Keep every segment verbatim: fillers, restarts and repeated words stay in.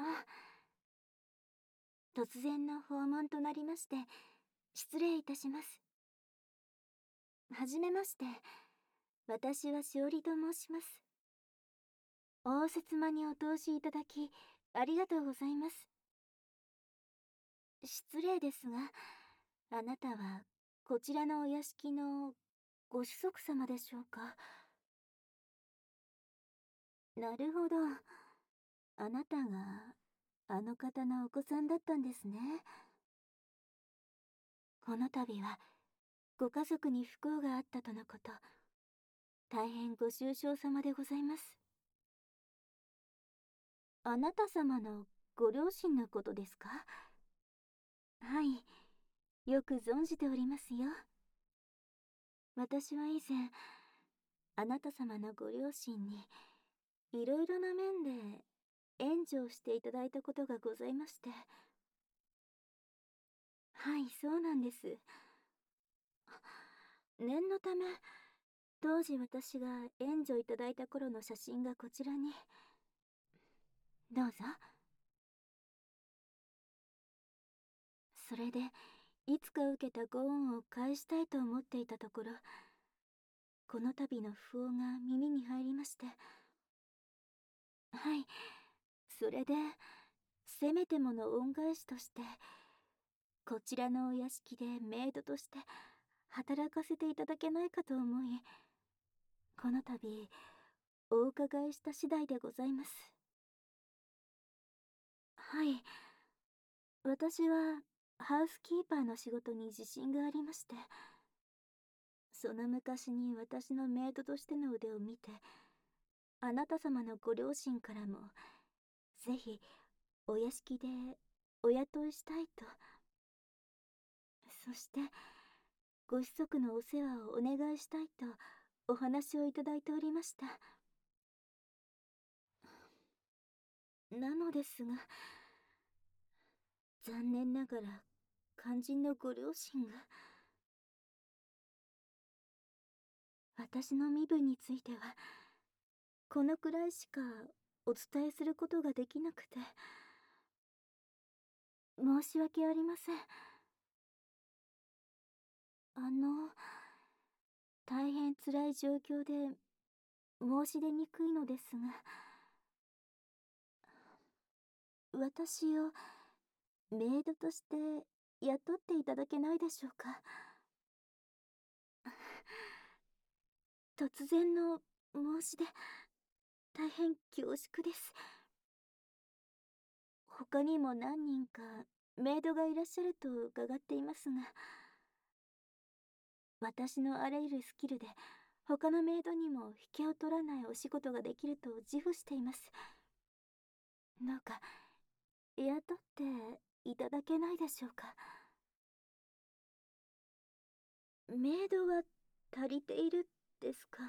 あ、突然の訪問となりまして、失礼いたします。はじめまして。私はしおりと申します。応接間にお通しいただき、ありがとうございます。失礼ですが、あなたは、こちらのお屋敷のご子息様でしょうか。なるほど。あなたが、あの方のお子さんだったんですね。この度は、ご家族に不幸があったとのこと。大変ご愁傷様でございます。あなた様のご両親のことですか？はい、よく存じておりますよ。私は以前、あなた様のご両親に、いろいろな面で援助をしていただいたことがございまして。はい、そうなんです。念のため、当時私が援助いただいた頃の写真がこちらに。どうぞ。それで、いつか受けたご恩を返したいと思っていたところ、この度の訃報が耳に入りまして。はい、それで、せめてもの恩返しとして、こちらのお屋敷でメイドとして働かせていただけないかと思い、この度、お伺いした次第でございます。はい。私は、ハウスキーパーの仕事に自信がありまして、その昔に私のメイドとしての腕を見て、あなた様のご両親からも、ぜひ、お屋敷でお雇いしたいと。そして、ご子息のお世話をお願いしたいと、お話をいただいておりました。なのですが、残念ながら、肝心のご両親が。私の身分については、このくらいしかお伝えすることができなくて。申し訳ありません。あの、大変辛い状況で申し出にくいのですが、私をメイドとして雇っていただけないでしょうか。突然の申し出、大変恐縮です。他にも何人かメイドがいらっしゃると伺っていますが、私のあらゆるスキルで他のメイドにも引けを取らないお仕事ができると自負しています。どうか雇っていただけないでしょうか。メイドは足りているですか。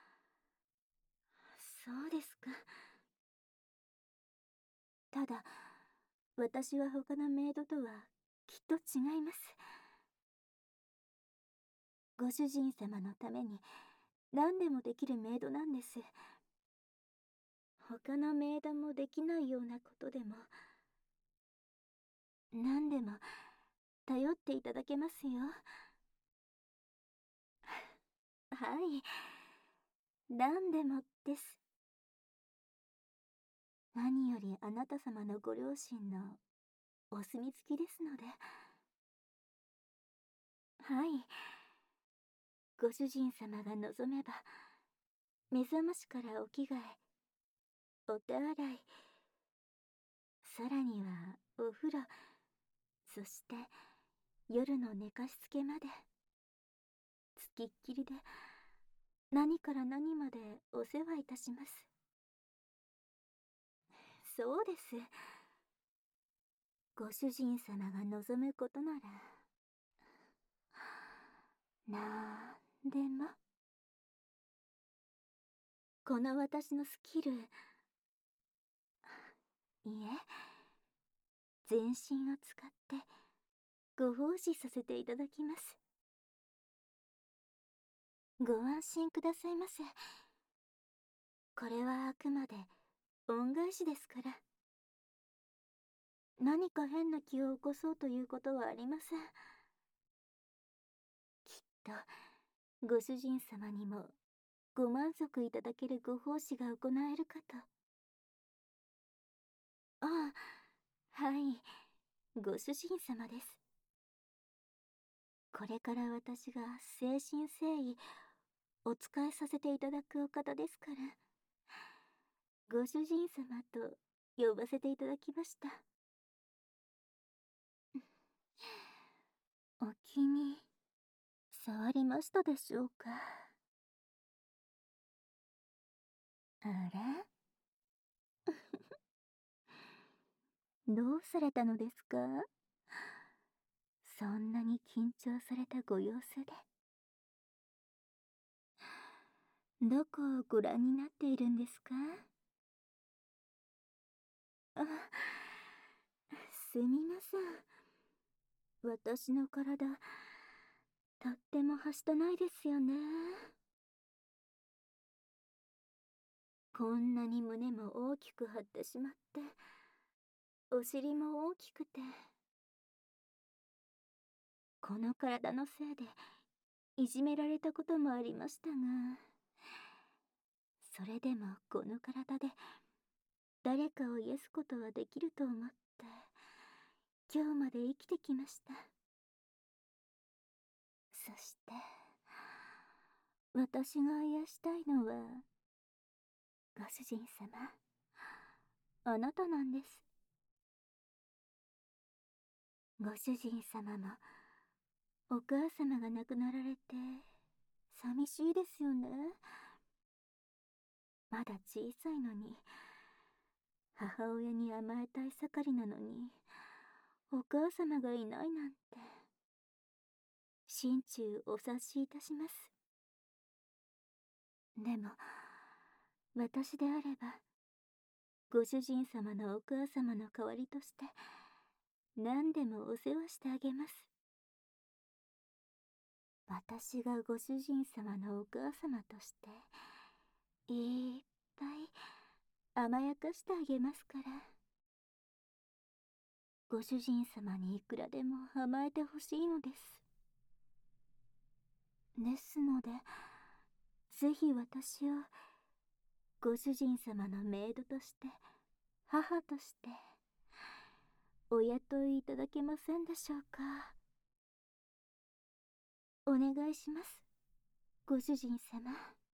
そうですか。ただ、私は他のメイドとはきっと違います。ご主人様のために何でもできるメイドなんです。他のメイドもできないようなことでも、何でも頼っていただけますよ。はい、何でもです。何よりあなた様のご両親のお墨付きですので。はい、ご主人様が望めば、目覚ましからお着替え、お手洗い、さらにはお風呂、そして夜の寝かしつけまで、つきっきりで何から何までお世話いたします。そうです。ご主人様が望むことなら、なんでも。この私のスキル、いえ、全身を使ってご奉仕させていただきます。ご安心くださいませ。これはあくまで恩返しですから。 何か変な気を起こそうということはありません。きっとご主人様にもご満足いただけるご奉仕が行えるかと。ああ、はい、ご主人様です。これから私が誠心誠意お仕えさせていただくお方ですから、ご主人様と呼ばせていただきました。お気に障りましたでしょうか。あらどうされたのですか？そんなに緊張されたご様子で。どこをご覧になっているんですか？あ、すみません。私の体、とってもはしたないですよね。こんなに胸も大きく張ってしまって、お尻も大きくて、この体のせいでいじめられたこともありましたが、それでもこの体で誰かを癒すことはできると思って今日まで生きてきました。そして私が癒したいのはご主人様、あなたなんです。ご主人様もお母様が亡くなられて寂しいですよね。まだ小さいのに母親に甘えたい盛りなのにお母様がいないなんて。心中お察しいたします。でも私であればご主人様のお母様の代わりとして何でもお世話してあげます。私がご主人様のお母様としていっぱい甘やかしてあげますから。ご主人様にいくらでも甘えてほしいのです。ですのでぜひ私をご主人様のメイドとして母としてお雇いいただけませんでしょうか。お願いします、ご主人様。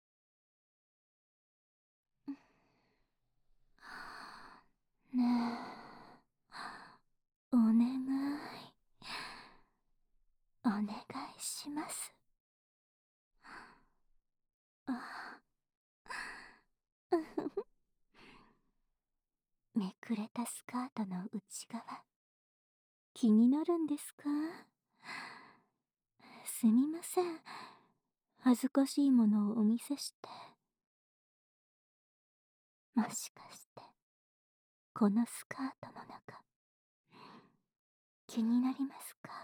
ねえ、お願い、お願いします。あ、うふふ。めくれたスカートの内側、気になるんですか？すみません、恥ずかしいものをお見せして。もしかしてこのスカートの中、気になりますか？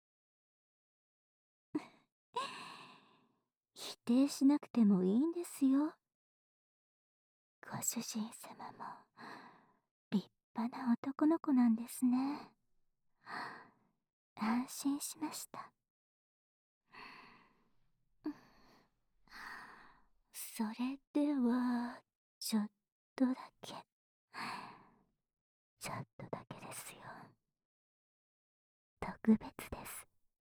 否定しなくてもいいんですよ。ご主人様も立派な男の子なんですね。安心しました。それではちょっとだけちょっとだけですよ。特別です。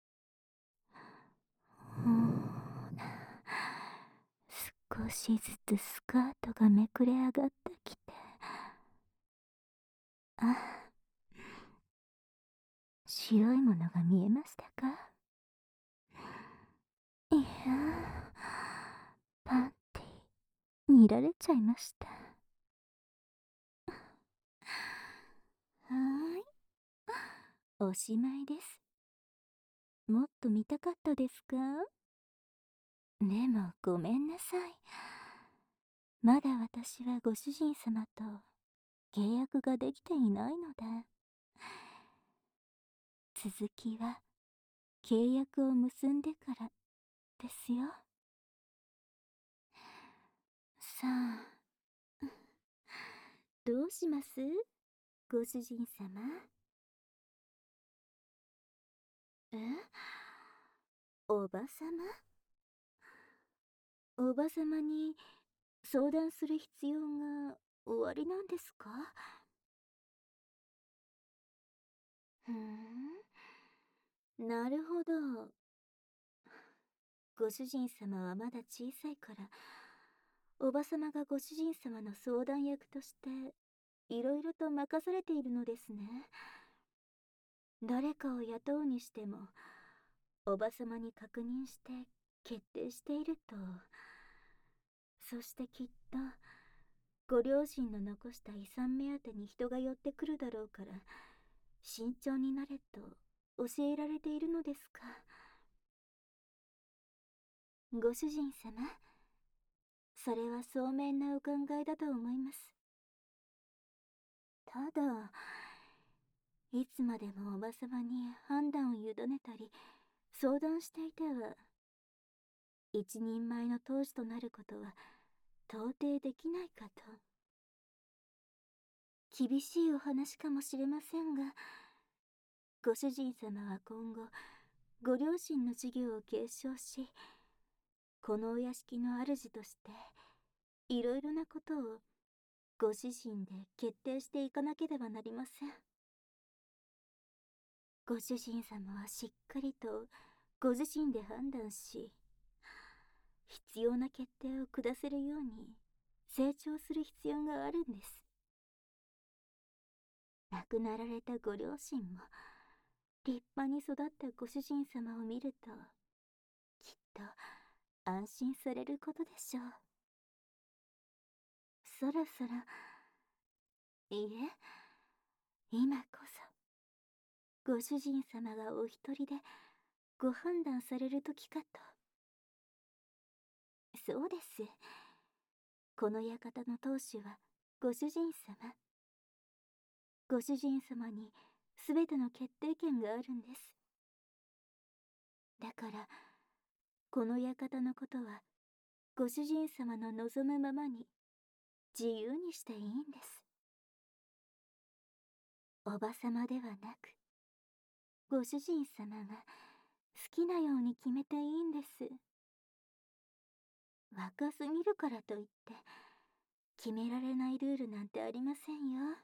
ほら、少しずつスカートがめくれ上がってきて、あ、白いものが見えましたか？いやー、パンティ見られちゃいました。はーい、おしまいです。もっと見たかったですか？でもごめんなさい。まだ私はご主人様と契約ができていないので。続きは契約を結んでからですよ。さあ、どうします？ご主人様。 え、おばさま？おばさまに相談する必要がおありなんですか？ふーん、なるほど。ご主人様はまだ小さいから、おばさまがご主人様の相談役としていろいろと任されているのですね。誰かを雇うにしても、おばさまに確認して決定していると。そしてきっとご両親の残した遺産目当てに人が寄ってくるだろうから、慎重になれと教えられているのですか。ご主人様、それは聡明なお考えだと思います。ただ、いつまでもおばさまに判断を委ねたり相談していては、一人前の当主となることは到底できないかと。厳しいお話かもしれませんが、ご主人様は今後ご両親の事業を継承し、このお屋敷の主としていろいろなことをご自身で決定していかなければなりません。ご主人様はしっかりとご自身で判断し、必要な決定を下せるように成長する必要があるんです。亡くなられたご両親も立派に育ったご主人様を見ると、きっと安心されることでしょう。そろそろ、いいえ、今こそご主人様がお一人でご判断される時かと。そうです。この館の当主はご主人様。ご主人様にすべての決定権があるんです。だからこの館のことはご主人様の望むままに自由にしていいんです。おばさまではなく、ご主人様が好きなように決めていいんです。若すぎるからといって決められないルールなんてありませんよ。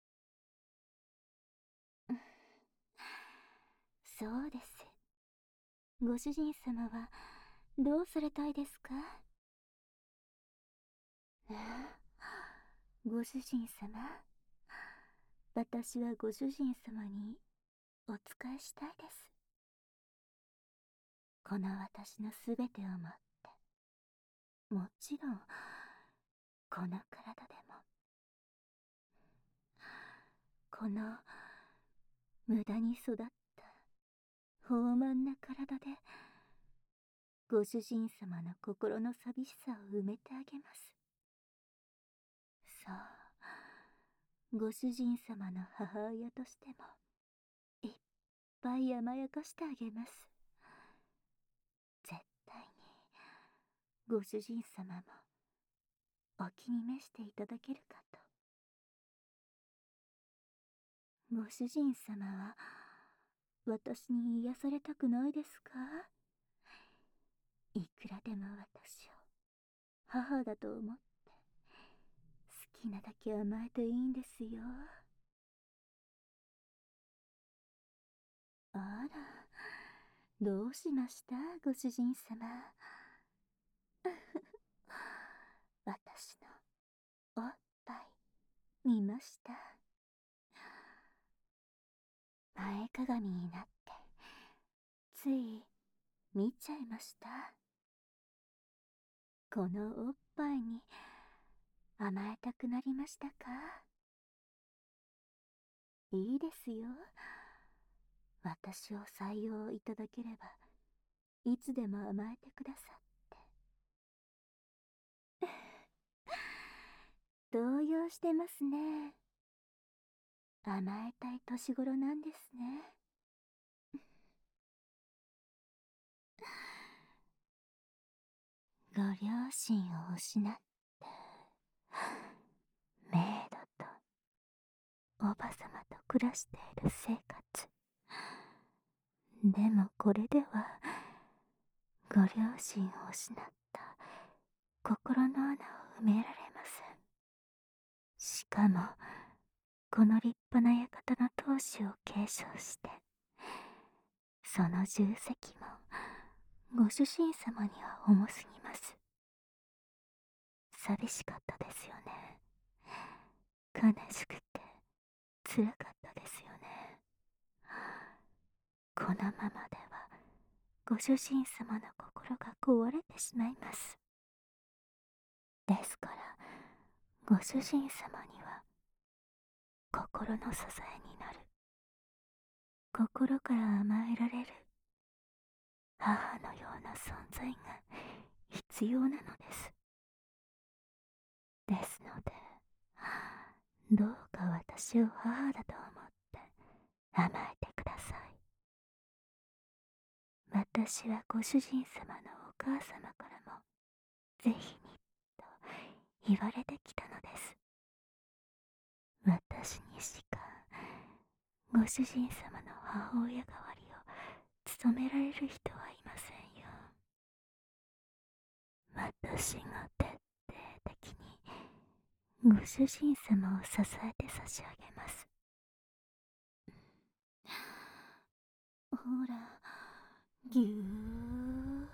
そうです。ご主人様はどうされたいですか？えご主人様、私はご主人様にお仕えしたいです。この私のすべてをもって、もちろんこの体でも、この無駄に育った豊満な体でご主人様の心の寂しさを埋めてあげます。そう、ご主人様の母親としてもいっぱい甘やかしてあげます。絶対にご主人様もお気に召していただけるかと。ご主人様は私に癒されたくないですか？いくらでも私を母だと思って好きなだけ甘えていいんですよ。あら、どうしましたご主人様。私のおっぱい見ました？前かがみになってつい見ちゃいました。このおっぱいに甘えたくなりましたか？いいですよ。私を採用いただければいつでも甘えてくださって動揺してますね。甘えたい年頃なんですね。ご両親を失ってメイドとおばさまと暮らしている生活、 でもこれではご両親を失った心の穴を埋められません。しかもこの立派な館の当主を継承して、その重責もご主人様には重すぎます。寂しかったですよね。悲しくて辛かったですよね。このままではご主人様の心が壊れてしまいます。ですからご主人様には心の支えになる、心から甘えられる母のような存在が必要なのです。ですので、どうか私を母だと思って甘えてください。私はご主人様のお母様からもぜひにと言われてきたのです。私にしかご主人様の母親代わりを務められる人はいませんよ。私が徹底的にご主人様を支えて差し上げます。ほら、ぎゅー。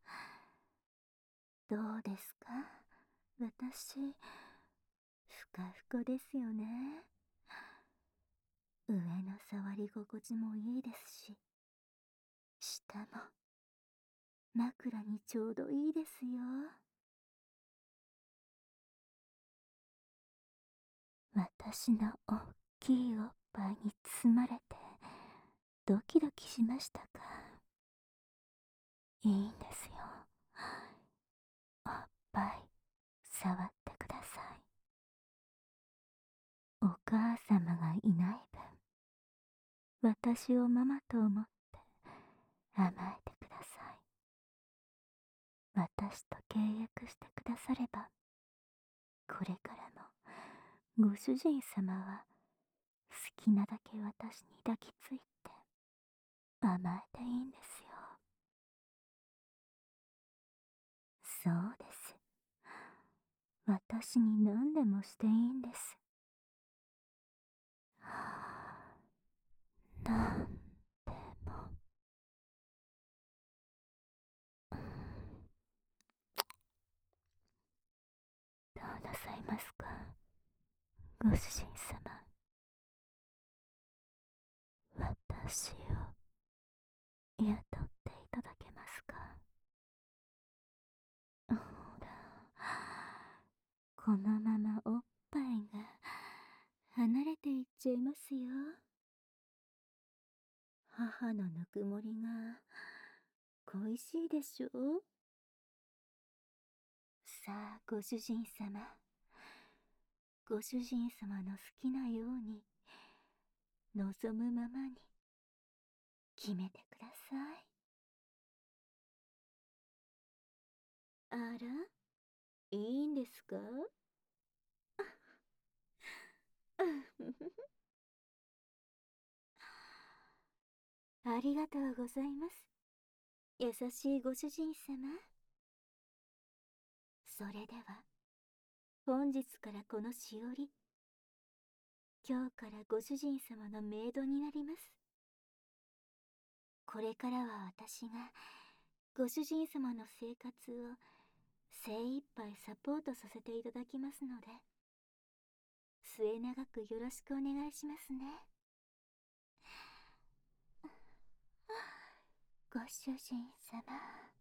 どうですか、私、ふかふかですよね。上の触り心地もいいですし、下も枕にちょうどいいですよ。私のおっきいおっぱいに包まれてドキドキしましたか。いいんですよ。おっぱい触ってください。お母様がいない分、私をママと思って甘えてください。私と契約してくだされば、これからもご主人様は好きなだけ私に抱きついて甘えていいんですよ。そうです。私に何でもしていいんです。なんでも。どうなさいますか、ご主人様。私を雇っていただけますか。ほら、このままおっぱいが離れていっちゃいますよ。母のぬくもりが恋しいでしょう。さあ、ご主人様、ご主人様の好きなように望むままに決めてください。あら、いいんですか。ありがとうございます、優しいご主人様。それでは本日からこのしおり、今日からご主人様のメイドになります。これからは私がご主人様の生活を精一杯サポートさせていただきますので、末永くよろしくお願いしますね。ご主人様。